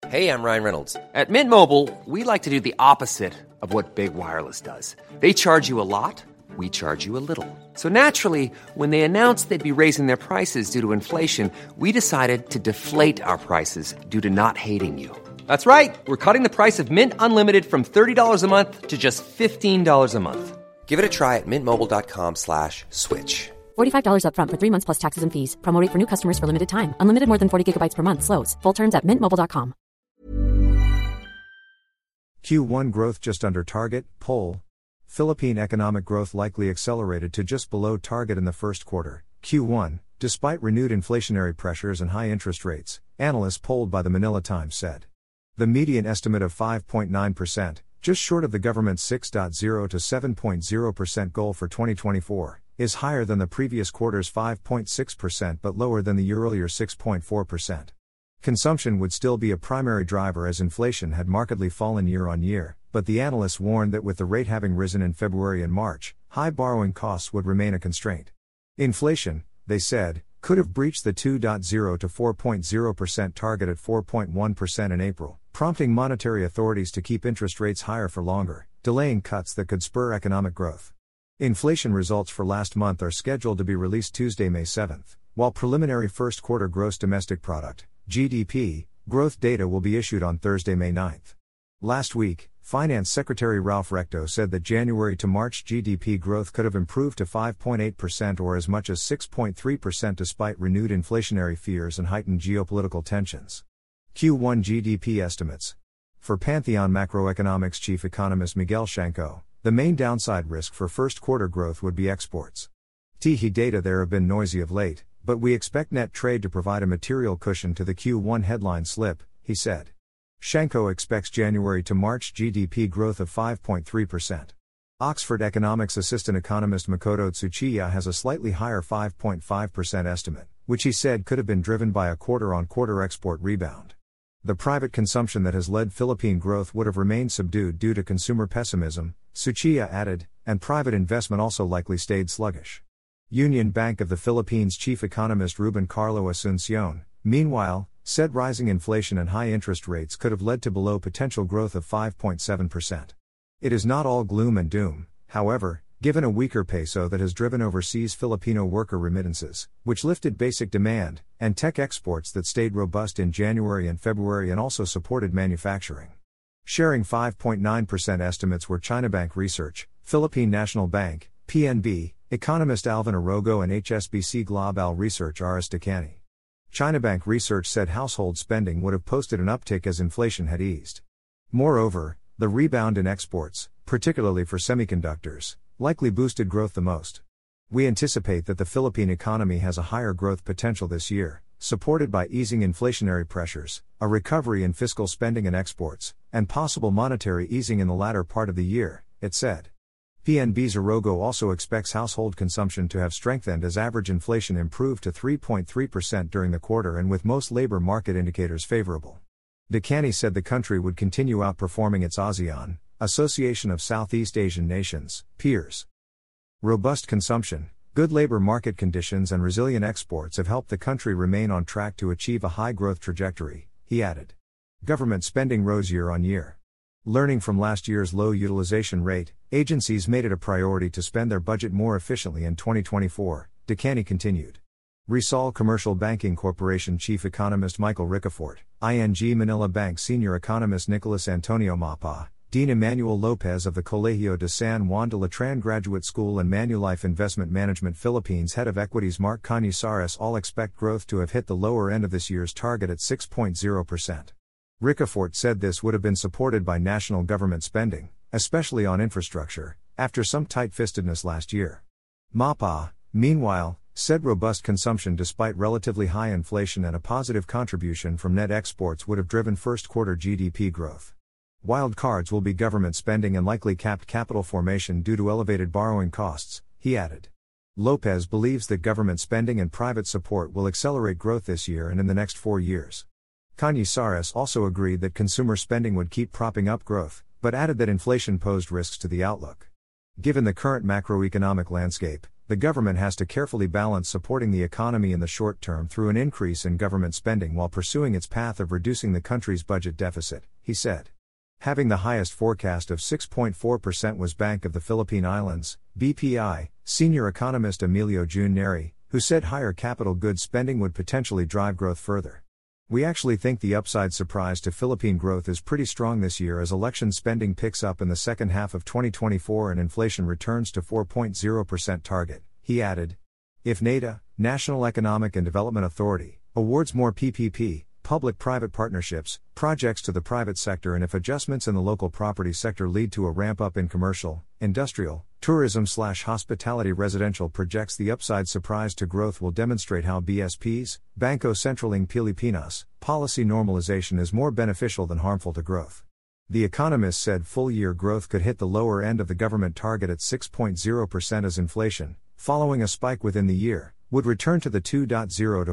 Hey, I'm Ryan Reynolds. At Mint Mobile, we like to do the opposite of what Big Wireless does. They charge you a lot, we charge you a little. So naturally, when they announced they'd be raising their prices due to inflation, we decided to deflate our prices due to not hating you. That's right. We're cutting the price of Mint Unlimited from $30 a month to just $15 a month. Give it a try at mintmobile.com/switch. $45 up front for 3 months plus taxes and fees. Promo rate for new customers for limited time. Unlimited more than 40 gigabytes per month. Slows full terms at mintmobile.com. Q1 growth just under target, poll. Philippine economic growth likely accelerated to just below target in the first quarter, Q1, despite renewed inflationary pressures and high interest rates, analysts polled by the Manila Times said. The median estimate of 5.9%, just short of the government's 6.0 to 7.0% goal for 2024, is higher than the previous quarter's 5.6% but lower than the earlier 6.4%. Consumption would still be a primary driver as inflation had markedly fallen year on year, but the analysts warned that with the rate having risen in February and March, high borrowing costs would remain a constraint. Inflation, they said, could have breached the 2.0 to 4.0% target at 4.1% in April, prompting monetary authorities to keep interest rates higher for longer, delaying cuts that could spur economic growth. Inflation results for last month are scheduled to be released Tuesday, May 7, while preliminary first quarter gross domestic product (GDP) growth data will be issued on Thursday, May 9. Last week, Finance Secretary Ralph Recto said that January to March GDP growth could have improved to 5.8% or as much as 6.3% despite renewed inflationary fears and heightened geopolitical tensions. Q1 GDP estimates. For Pantheon Macroeconomics chief economist Miguel Shanco, the main downside risk for first quarter growth would be exports. TIHI data there have been noisy of late, but we expect net trade to provide a material cushion to the Q1 headline slip, he said. Shanco expects January to March GDP growth of 5.3%. Oxford Economics assistant economist Makoto Tsuchiya has a slightly higher 5.5% estimate, which he said could have been driven by a quarter-on-quarter export rebound. The private consumption that has led Philippine growth would have remained subdued due to consumer pessimism, Tsuchiya added, and private investment also likely stayed sluggish. Union Bank of the Philippines chief economist Ruben Carlo Asuncion, meanwhile, said rising inflation and high interest rates could have led to below potential growth of 5.7%. It is not all gloom and doom, however, given a weaker peso that has driven overseas Filipino worker remittances, which lifted basic demand, and tech exports that stayed robust in January and February and also supported manufacturing. Sharing 5.9% estimates were China Bank Research, Philippine National Bank, PNB, economist Alvin Arogo and HSBC Global Research Aris Decani. China Bank Research said household spending would have posted an uptick as inflation had eased. Moreover, the rebound in exports, particularly for semiconductors, likely boosted growth the most. We anticipate that the Philippine economy has a higher growth potential this year, supported by easing inflationary pressures, a recovery in fiscal spending and exports, and possible monetary easing in the latter part of the year, it said. PNB's Arogo also expects household consumption to have strengthened as average inflation improved to 3.3% during the quarter and with most labor market indicators favorable. Decani said the country would continue outperforming its ASEAN, Association of Southeast Asian Nations, peers. Robust consumption, good labor market conditions and resilient exports have helped the country remain on track to achieve a high growth trajectory, he added. Government spending rose year on year. Learning from last year's low utilization rate, agencies made it a priority to spend their budget more efficiently in 2024, Decani continued. Rizal Commercial Banking Corporation Chief Economist Michael Ricafort, ING Manila Bank Senior Economist Nicolas Antonio Mapa, Dean Emmanuel Lopez of the Colegio de San Juan de Letran Graduate School and Manulife Investment Management Philippines Head of Equities Mark Cañizares all expect growth to have hit the lower end of this year's target at 6.0%. Ricafort said this would have been supported by national government spending, especially on infrastructure, after some tight-fistedness last year. Mapa, meanwhile, said robust consumption despite relatively high inflation and a positive contribution from net exports would have driven first-quarter GDP growth. Wild cards will be government spending and likely capped capital formation due to elevated borrowing costs, he added. Lopez believes that government spending and private support will accelerate growth this year and in the next 4 years. Cañizares also agreed that consumer spending would keep propping up growth, but added that inflation posed risks to the outlook. Given the current macroeconomic landscape, the government has to carefully balance supporting the economy in the short term through an increase in government spending while pursuing its path of reducing the country's budget deficit, he said. Having the highest forecast of 6.4% was Bank of the Philippine Islands, BPI, senior economist Emilio June Neri, who said higher capital goods spending would potentially drive growth further. We actually think the upside surprise to Philippine growth is pretty strong this year as election spending picks up in the second half of 2024 and inflation returns to 4.0% target, he added. If NEDA, National Economic and Development Authority, awards more PPP, public-private partnerships, projects to the private sector and if adjustments in the local property sector lead to a ramp-up in commercial, industrial, tourism/hospitality residential projects, the upside surprise to growth will demonstrate how BSP's, Bangko Sentral ng Pilipinas, policy normalization is more beneficial than harmful to growth. The economist said full-year growth could hit the lower end of the government target at 6.0% as inflation, following a spike within the year, would return to the 2.0 to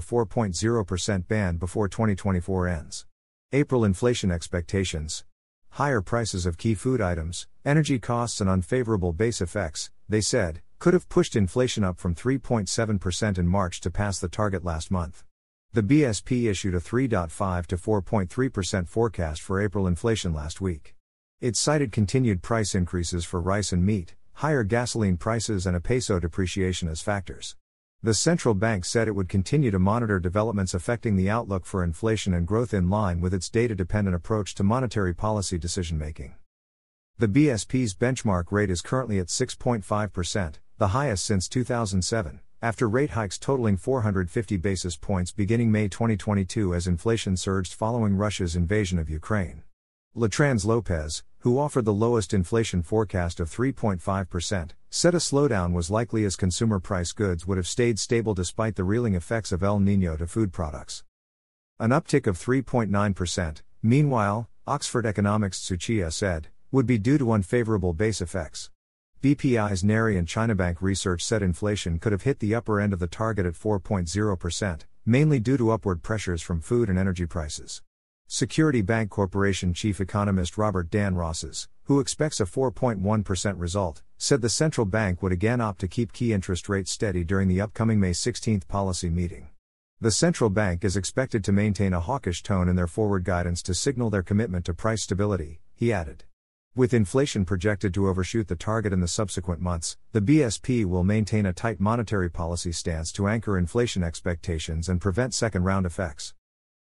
4.0% band before 2024 ends. April inflation expectations. Higher prices of key food items, energy costs and unfavorable base effects, they said, could have pushed inflation up from 3.7% in March to pass the target last month. The BSP issued a 3.5 to 4.3% forecast for April inflation last week. It cited continued price increases for rice and meat, higher gasoline prices and a peso depreciation as factors. The central bank said it would continue to monitor developments affecting the outlook for inflation and growth in line with its data-dependent approach to monetary policy decision-making. The BSP's benchmark rate is currently at 6.5%, the highest since 2007, after rate hikes totaling 450 basis points beginning May 2022 as inflation surged following Russia's invasion of Ukraine. Latrans Lopez, who offered the lowest inflation forecast of 3.5%, said a slowdown was likely as consumer price goods would have stayed stable despite the reeling effects of El Niño to food products. An uptick of 3.9%, meanwhile, Oxford economics Tsuchiya said, would be due to unfavorable base effects. BPI's Neri and China Bank research said inflation could have hit the upper end of the target at 4.0%, mainly due to upward pressures from food and energy prices. Security Bank Corporation chief economist Robert Dan Rosses, who expects a 4.1% result, said the central bank would again opt to keep key interest rates steady during the upcoming May 16 policy meeting. The central bank is expected to maintain a hawkish tone in their forward guidance to signal their commitment to price stability, he added. With inflation projected to overshoot the target in the subsequent months, the BSP will maintain a tight monetary policy stance to anchor inflation expectations and prevent second-round effects.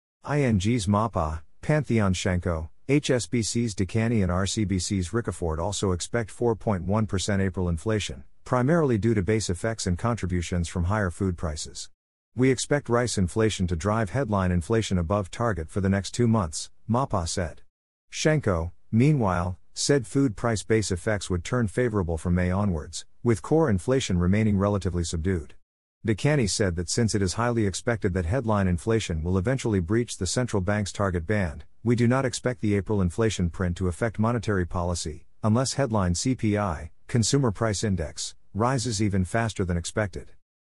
ING's MAPA, Pantheon Shenko, HSBC's Decani and RCBC's Ricafort also expect 4.1% April inflation, primarily due to base effects and contributions from higher food prices. We expect rice inflation to drive headline inflation above target for the next 2 months, MAPA said. Shenko, meanwhile, said food price base effects would turn favorable from May onwards, with core inflation remaining relatively subdued. Decani said that since it is highly expected that headline inflation will eventually breach the central bank's target band, we do not expect the April inflation print to affect monetary policy, unless headline CPI, Consumer Price Index, rises even faster than expected.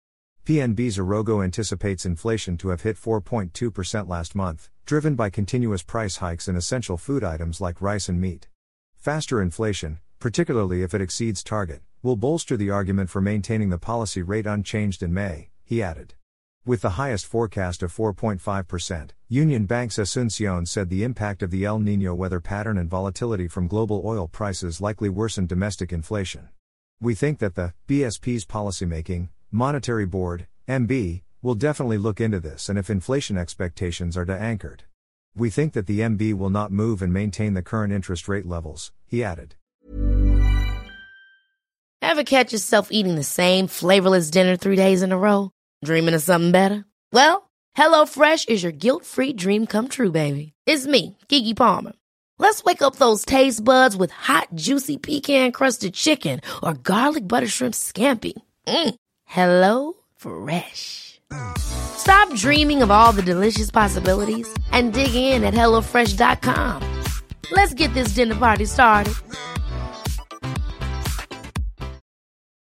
PNB's Arogo anticipates inflation to have hit 4.2% last month, driven by continuous price hikes in essential food items like rice and meat. Faster inflation, particularly if it exceeds target, will bolster the argument for maintaining the policy rate unchanged in May, he added. With the highest forecast of 4.5%, Union Bank's Asuncion said the impact of the El Niño weather pattern and volatility from global oil prices likely worsened domestic inflation. We think that the BSP's policymaking, Monetary Board, MB, will definitely look into this and if inflation expectations are de-anchored. We think that the MB will not move and maintain the current interest rate levels, he added. Ever catch yourself eating the same flavorless dinner 3 days in a row? Dreaming of something better? Well, HelloFresh is your guilt-free dream come true, baby. It's me, Keke Palmer. Let's wake up those taste buds with hot, juicy pecan-crusted chicken or garlic butter shrimp scampi. Hello Fresh. Stop dreaming of all the delicious possibilities and dig in at HelloFresh.com. Let's get this dinner party started.